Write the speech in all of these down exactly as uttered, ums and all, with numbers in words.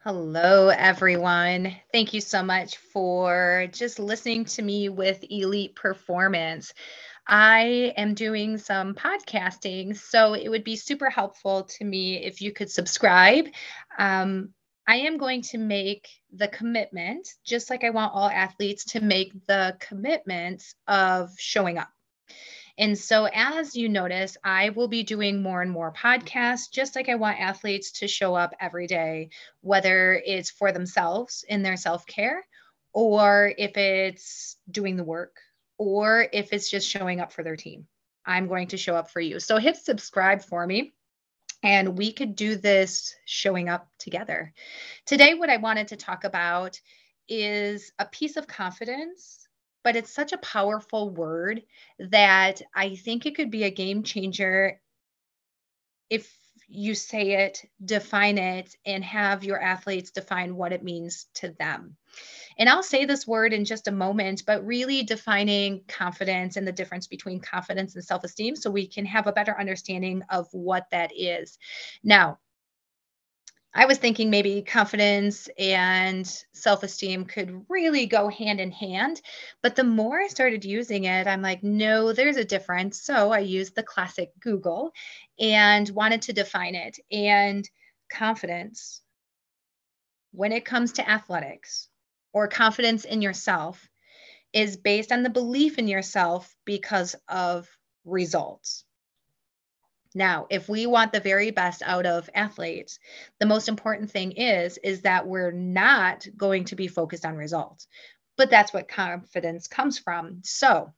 Hello, everyone. Thank you so much for just listening to me with Elite Performance. I am doing some podcasting, so it would be super helpful to me if you could subscribe. Um, I am going to make the commitment, just like I want all athletes to make the commitment of showing up. And so, as you notice, I will be doing more and more podcasts, just like I want athletes to show up every day, whether it's for themselves in their self care, or if it's doing the work, or if it's just showing up for their team. I'm going to show up for you. So, hit subscribe for me. And we could do this showing up together. Today, what I wanted to talk about is a piece of confidence, but it's such a powerful word that I think it could be a game changer if you say it, define it, and have your athletes define what it means to them. And I'll say this word in just a moment, but really defining confidence and the difference between confidence and self esteem so we can have a better understanding of what that is. Now, I was thinking maybe confidence and self esteem could really go hand in hand. But the more I started using it, I'm like, no, there's a difference. So I used the classic Google and wanted to define it. And confidence, when it comes to athletics or confidence in yourself, is based on the belief in yourself because of results. Now, if we want the very best out of athletes, the most important thing is is that we're not going to be focused on results. But that's what confidence comes from. So,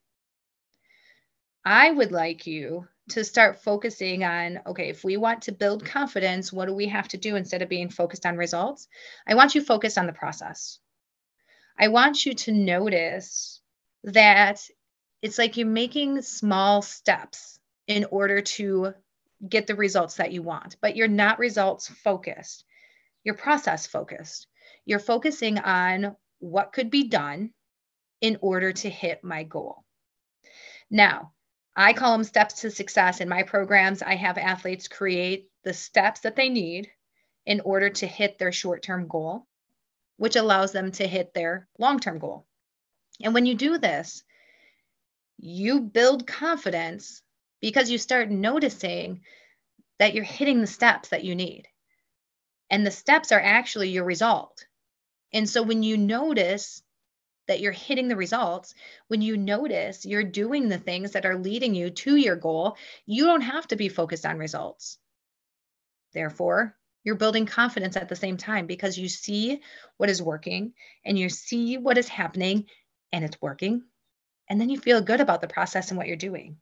I would like you to start focusing on okay, if we want to build confidence, what do we have to do instead of being focused on results? I want you focused on the process. I want you to notice that it's like you're making small steps in order to get the results that you want, but you're not results focused. You're process focused. You're focusing on what could be done in order to hit my goal. Now, I call them steps to success. In my programs, I have athletes create the steps that they need in order to hit their short term goal, which allows them to hit their long term goal. And when you do this, you build confidence because you start noticing that you're hitting the steps that you need. And the steps are actually your result. And so when you notice that you're hitting the results, when you notice you're doing the things that are leading you to your goal, you don't have to be focused on results. Therefore, you're building confidence at the same time because you see what is working and you see what is happening and it's working. And then you feel good about the process and what you're doing.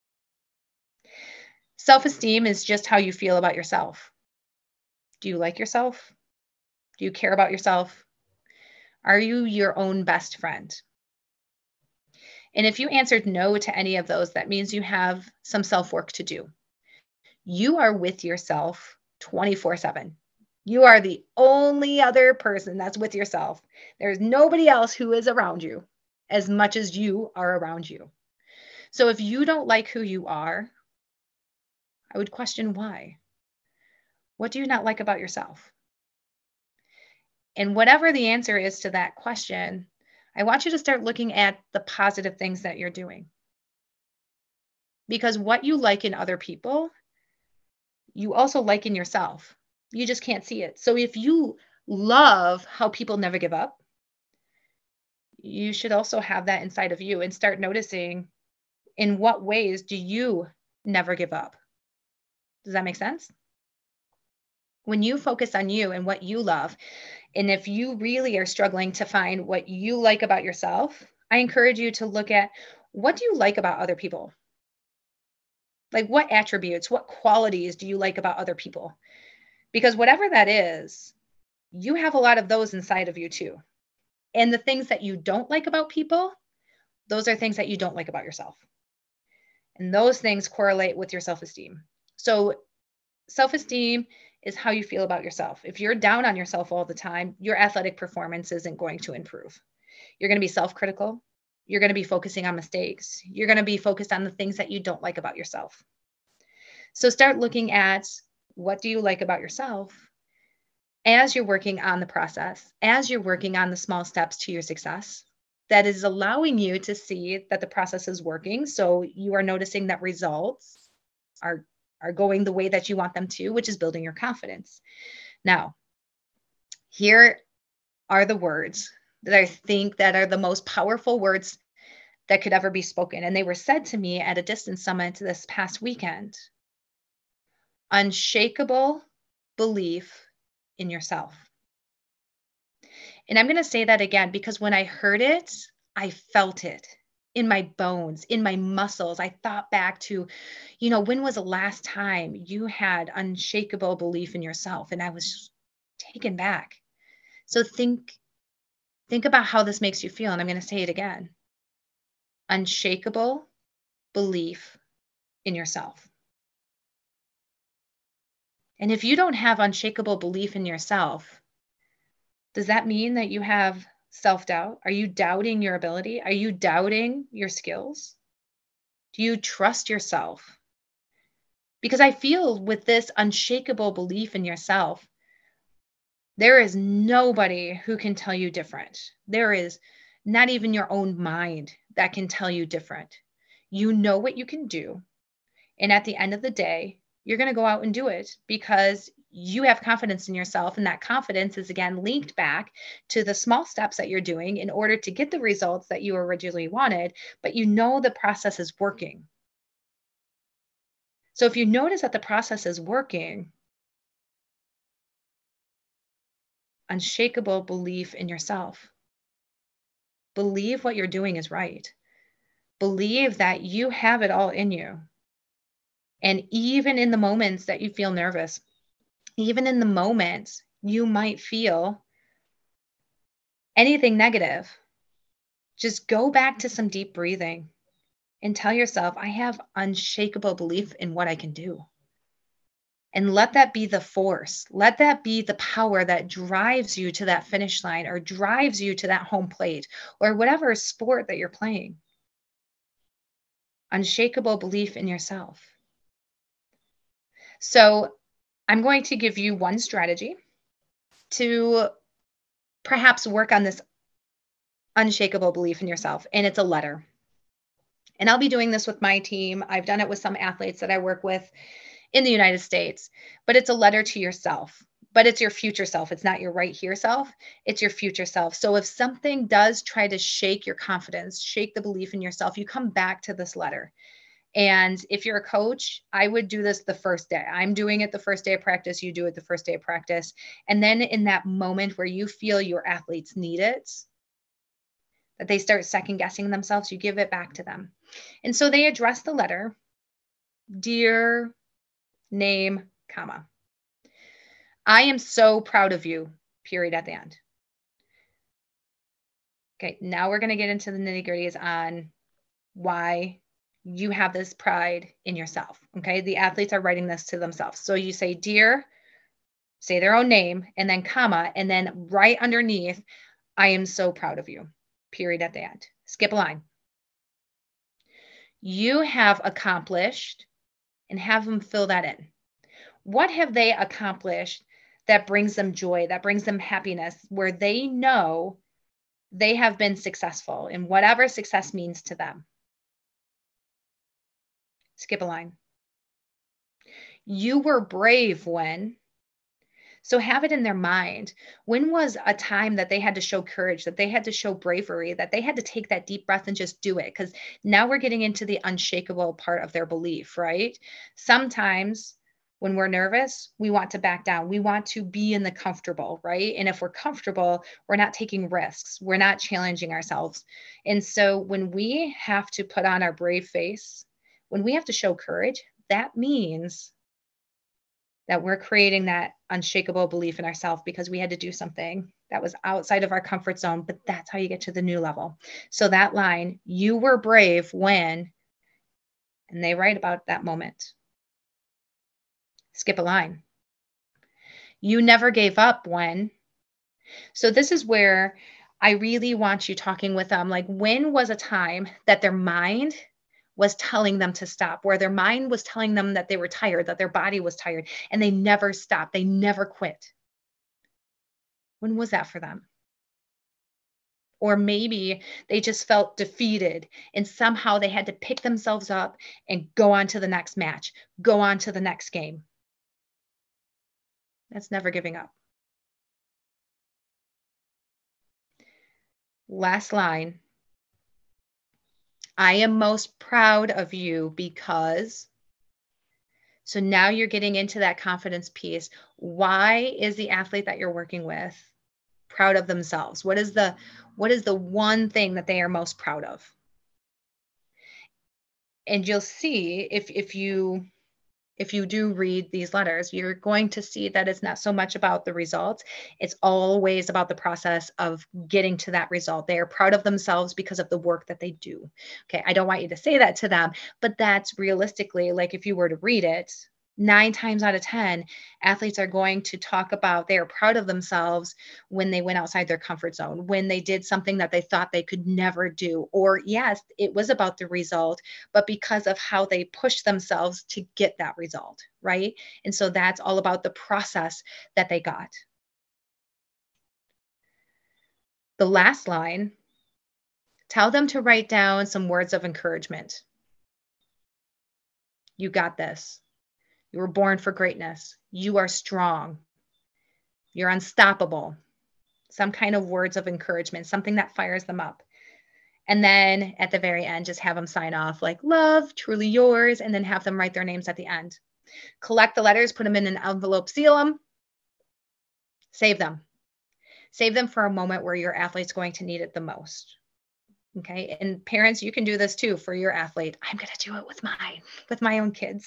Self esteem is just how you feel about yourself. Do you like yourself? Do you care about yourself? Are you your own best friend? And if you answered no to any of those, that means you have some self work to do. You are with yourself twenty-four seven. You are the only other person that's with yourself. There's nobody else who is around you as much as you are around you. So if you don't like who you are, I would question why. What do you not like about yourself? And whatever the answer is to that question, I want you to start looking at the positive things that you're doing. Because what you like in other people, you also like in yourself. You just can't see it. So if you love how people never give up, you should also have that inside of you and start noticing in what ways do you never give up? Does that make sense? When you focus on you and what you love, and if you really are struggling to find what you like about yourself, I encourage you to look at what do you like about other people? Like what attributes, what qualities do you like about other people? Because whatever that is, you have a lot of those inside of you too. And the things that you don't like about people, those are things that you don't like about yourself. And those things correlate with your self esteem. So, self esteem is how you feel about yourself. If you're down on yourself all the time, your athletic performance isn't going to improve. You're going to be self critical. You're going to be focusing on mistakes. You're going to be focused on the things that you don't like about yourself. So, start looking at what do you like about yourself as you're working on the process, as you're working on the small steps to your success, that is allowing you to see that the process is working. So you are noticing that results are are going the way that you want them to, which is building your confidence. Now, here are the words that I think that are the most powerful words that could ever be spoken. And they were said to me at a distance summit this past weekend. Unshakable belief in yourself. And I'm going to say that again because when I heard it, I felt it in my bones, in my muscles. I thought back to, you know, when was the last time you had unshakable belief in yourself? And I was taken back. So think think about how this makes you feel, and I'm going to say it again. Unshakable belief in yourself. And if you don't have unshakable belief in yourself, does that mean that you have self-doubt? Are you doubting your ability? Are you doubting your skills? Do you trust yourself? Because I feel with this unshakable belief in yourself, there is nobody who can tell you different. There is not even your own mind that can tell you different. You know what you can do. And at the end of the day, you're going to go out and do it because you have confidence in yourself. And that confidence is again linked back to the small steps that you're doing in order to get the results that you originally wanted, but you know the process is working. So if you notice that the process is working, unshakable belief in yourself. Believe what you're doing is right. Believe that you have it all in you. And even in the moments that you feel nervous, even in the moments you might feel anything negative, just go back to some deep breathing and tell yourself, I have unshakable belief in what I can do. And let that be the force. Let that be the power that drives you to that finish line or drives you to that home plate or whatever sport that you're playing. Unshakable belief in yourself. So I'm going to give you one strategy to perhaps work on this unshakable belief in yourself, and it's a letter. And I'll be doing this with my team. I've done it with some athletes that I work with in the United States, but it's a letter to yourself. But it's your future self. It's not your right here self. It's your future self. So if something does try to shake your confidence, shake the belief in yourself, you come back to this letter. And if you're a coach, I would do this the first day. I'm doing it the first day of practice. You do it the first day of practice. And then in that moment where you feel your athletes need it, that they start second guessing themselves, you give it back to them. And so they address the letter, dear name, comma. I am so proud of you, period at the end. Okay, now we're going to get into the nitty gritties on why you have this pride in yourself. Okay, the athletes are writing this to themselves. So you say, dear, say their own name, and then comma, and then right underneath, I am so proud of you, period at the end. Skip a line. You have accomplished, and have them fill that in. What have they accomplished that brings them joy, that brings them happiness, where they know they have been successful in whatever success means to them? Skip a line. You were brave when. So have it in their mind. When was a time that they had to show courage, that they had to show bravery, that they had to take that deep breath and just do it? Because now we're getting into the unshakable part of their belief, right? Sometimes when we're nervous, we want to back down. We want to be in the comfortable, right? And if we're comfortable, we're not taking risks. We're not challenging ourselves. And so when we have to put on our brave face, when we have to show courage, that means that we're creating that unshakable belief in ourselves because we had to do something that was outside of our comfort zone, but that's how you get to the new level. So that line, you were brave when, and they write about that moment. Skip a line. You never gave up when. So this is where I really want you talking with them. Like, when was a time that their mind was telling them to stop, where their mind was telling them that they were tired, that their body was tired, and they never stopped. They never quit. When was that for them? Or maybe they just felt defeated and somehow they had to pick themselves up and go on to the next match, go on to the next game. That's never giving up. Last line. I am most proud of you because. So now you're getting into that confidence piece. Why is the athlete that you're working with proud of themselves? What is the what is the one thing that they are most proud of? And you'll see if if you if you do read these letters, you're going to see that it's not so much about the results. It's always about the process of getting to that result. They are proud of themselves because of the work that they do. Okay. I don't want you to say that to them, but that's realistically, like if you were to read it, nine times out of ten, athletes are going to talk about they are proud of themselves when they went outside their comfort zone, when they did something that they thought they could never do. Or, yes, it was about the result, but because of how they pushed themselves to get that result, right? And so that's all about the process that they got. The last line, tell them to write down some words of encouragement. You got this. You were born for greatness. You are strong. You're unstoppable. Some kind of words of encouragement, something that fires them up. And then at the very end, just have them sign off like love, truly yours, and then have them write their names at the end. Collect the letters, put them in an envelope, seal them, save them. Save them for a moment where your athlete's going to need it the most. Okay. And parents, you can do this too for your athlete. I'm going to do it with mine, with my own kids.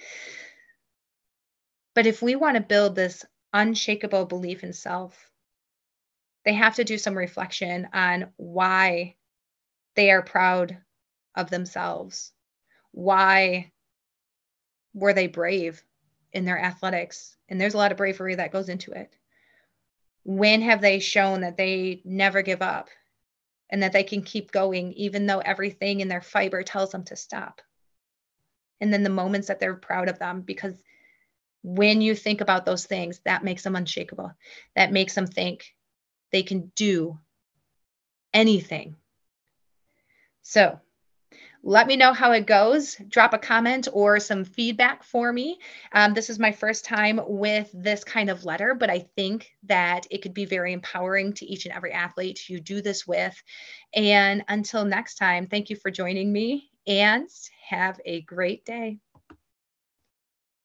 But if we want to build this unshakable belief in self, they have to do some reflection on why they are proud of themselves. Why were they brave in their athletics? And there's a lot of bravery that goes into it. When have they shown that they never give up and that they can keep going even though everything in their fiber tells them to stop? And then the moments that they're proud of them, because when you think about those things, that makes them unshakable. That makes them think they can do anything. So let me know how it goes. Drop a comment or some feedback for me. Um, this is my first time with this kind of letter, but I think that it could be very empowering to each and every athlete you do this with. And until next time, thank you for joining me and have a great day.